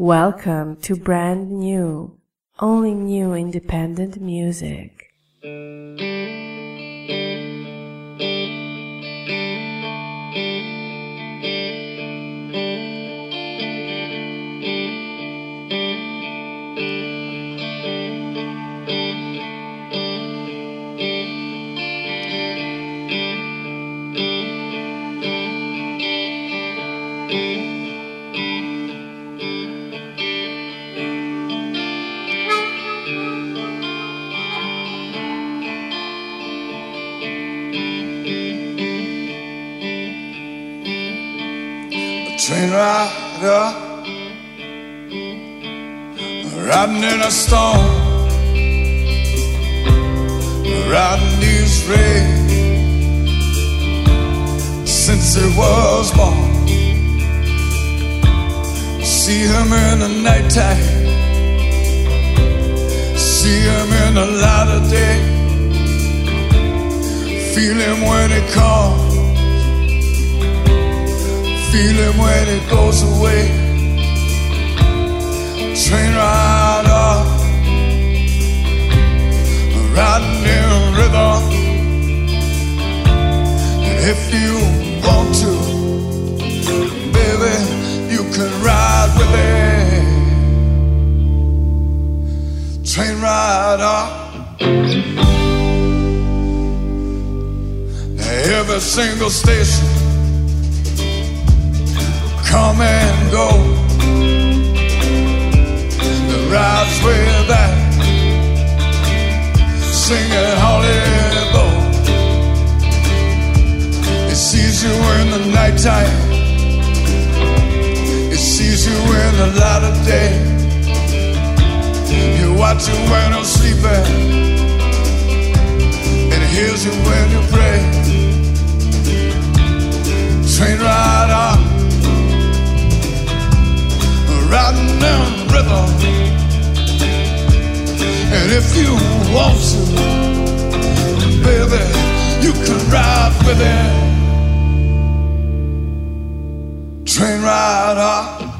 Welcome to brand new, only new independent music. Train rider, riding in a storm, riding his race since he was born. See him in the nighttime, see him in the light of day, feel him when he comes, feel him when it goes away. Train rider, riding in rhythm. And if you want to, baby, you can ride with it. Train rider, every single station, come and go. The ride's way back, singing Hollywood. It sees you in the nighttime, it sees you in the light of day. You watch you when you're sleeping, and it hears you when you pray. Train rider, riding down rhythm. And if you want to, baby, you can ride with it. Train rider,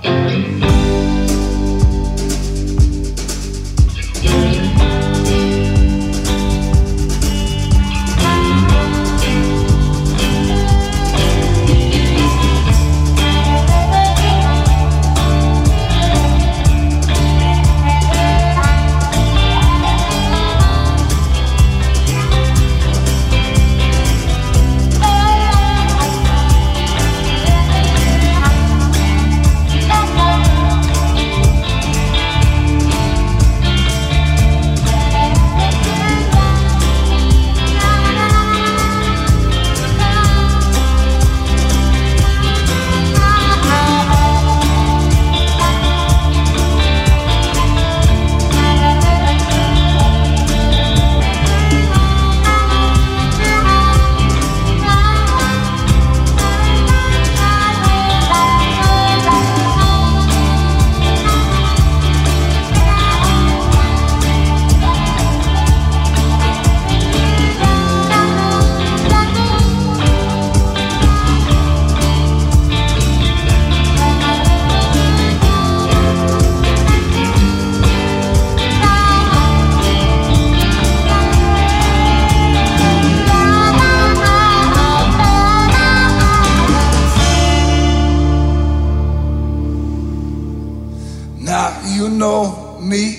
you know me,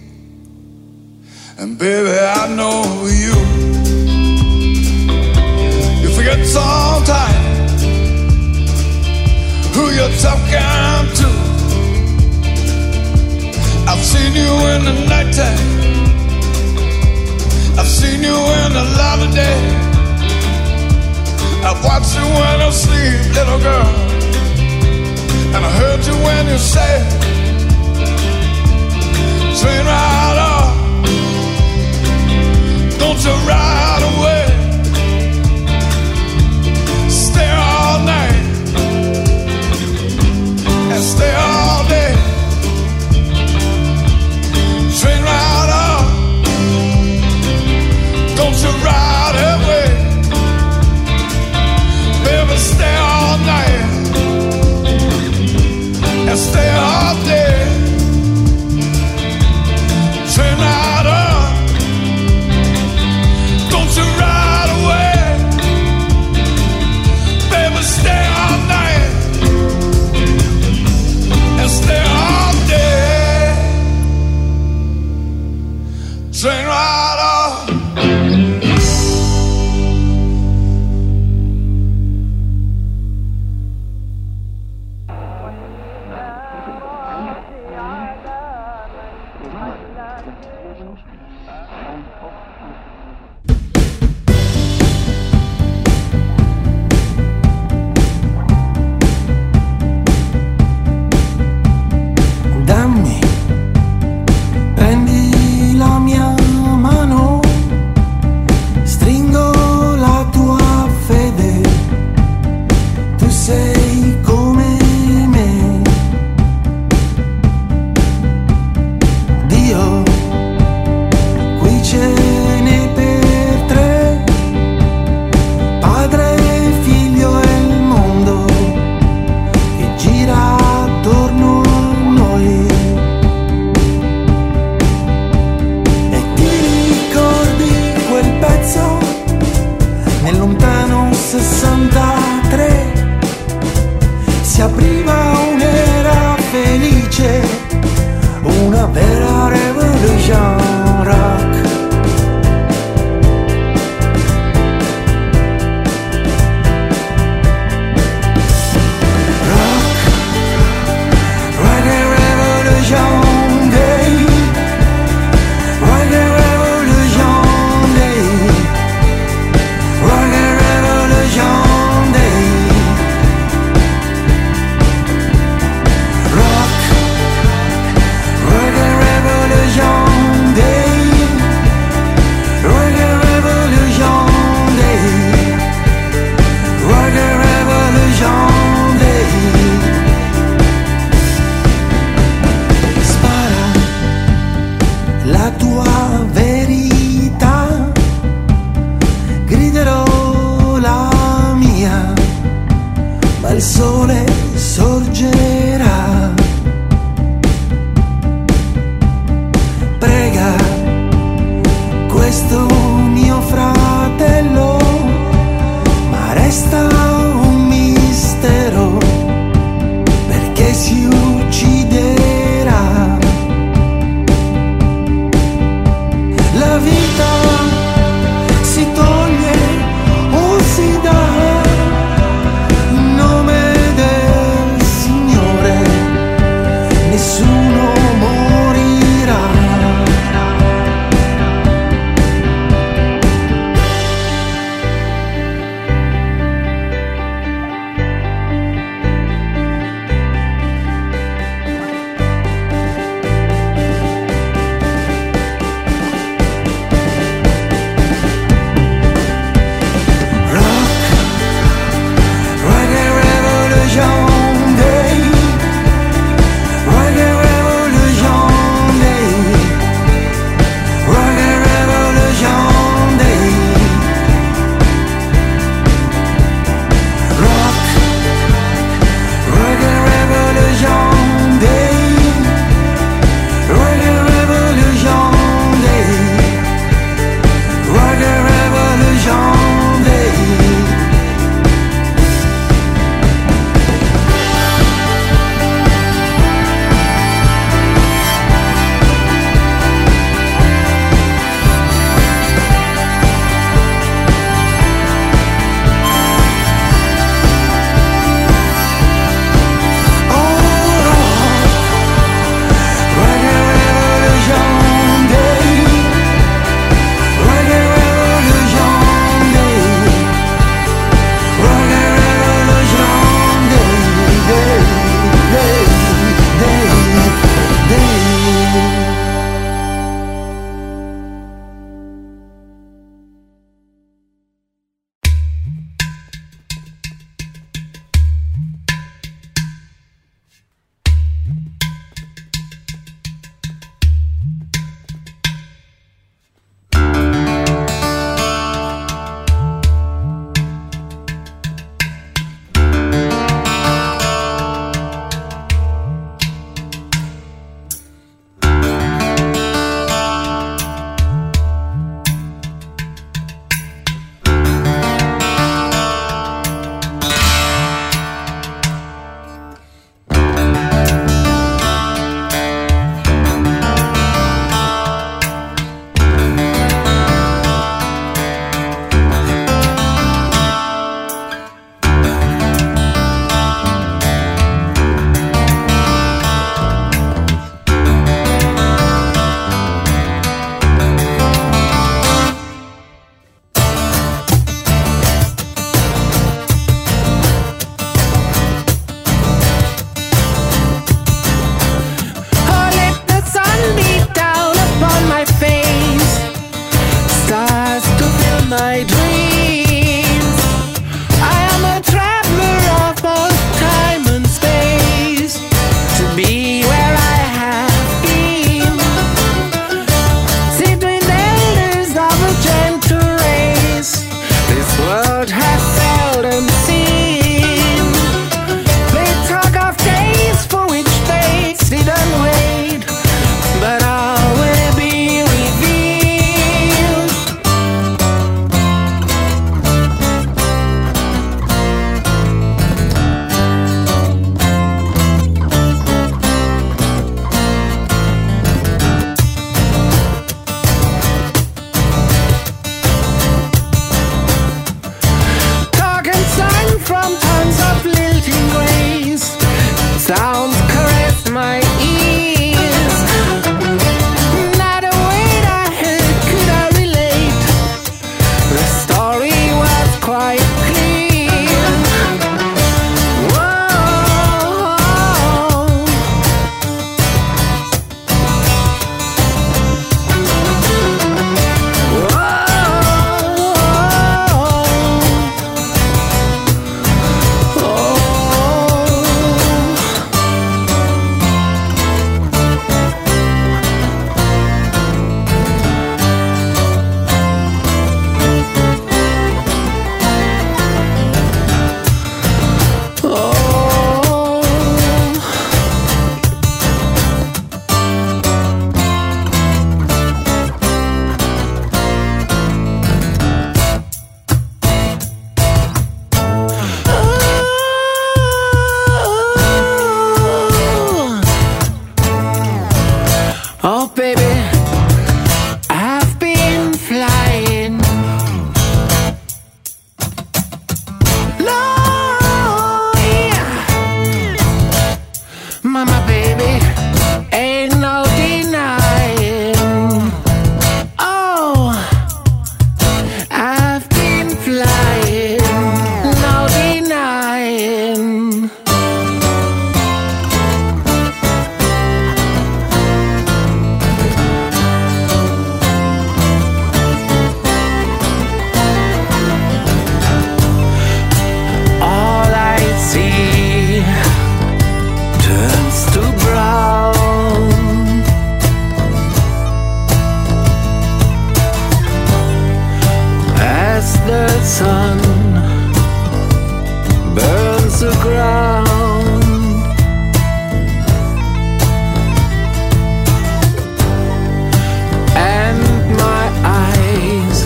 and baby, I know you. You forget sometimes who you're talking to. I've seen you in the nighttime, I've seen you in the light of day, I've watched you when you sleep, little girl, and I heard you when you say, train rider, don't you ride away, stay all night and stay all day. Train rider, don't you ride away, baby, stay all night and stay all day. Dammi, prendi la mia mano, stringo la tua fede, tu sei come me. Dio, qui ce n'è per tre, Padre, Figlio e il mondo che gira attorno a noi. E ti ricordi quel pezzo nel lontano 63? Si apriva un'era felice, una vera revolution rock. Rock, reggae revolution day, reggae revolution day, reggae revolution day. Rock, reggae revolution day, reggae revolution day, reggae revolution day. Spara la tua verità, griderò la mia, ma il sole sorgerà. Prega questo mio fratello, ma resta un mistero, perché si ucciderà. La vita si toglie o si dà in nome del Signore, nessuno morirà. Reggae revolution day, reggae revolution baby, I've been flying. Lord, yeah. Mama, baby, ain't no denying. Oh, I've been flying, no denying. All I see turns to brown as the sun burns the ground. And my eyes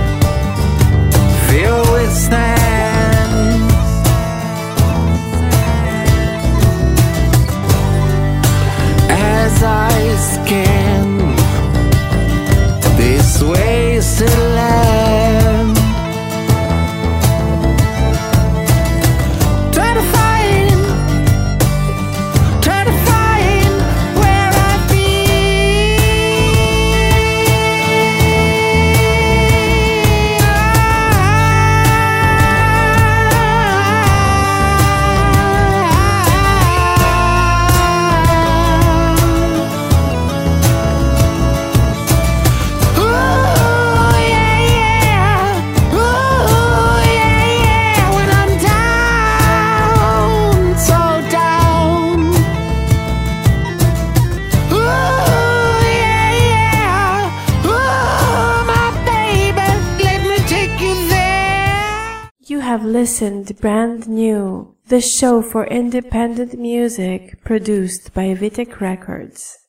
fill with sand as I scan this wasted land. Try to find where I've when I'm down, so down. My baby, let me take you there. You have listened Brand New, the show for independent music produced by Vitek Records.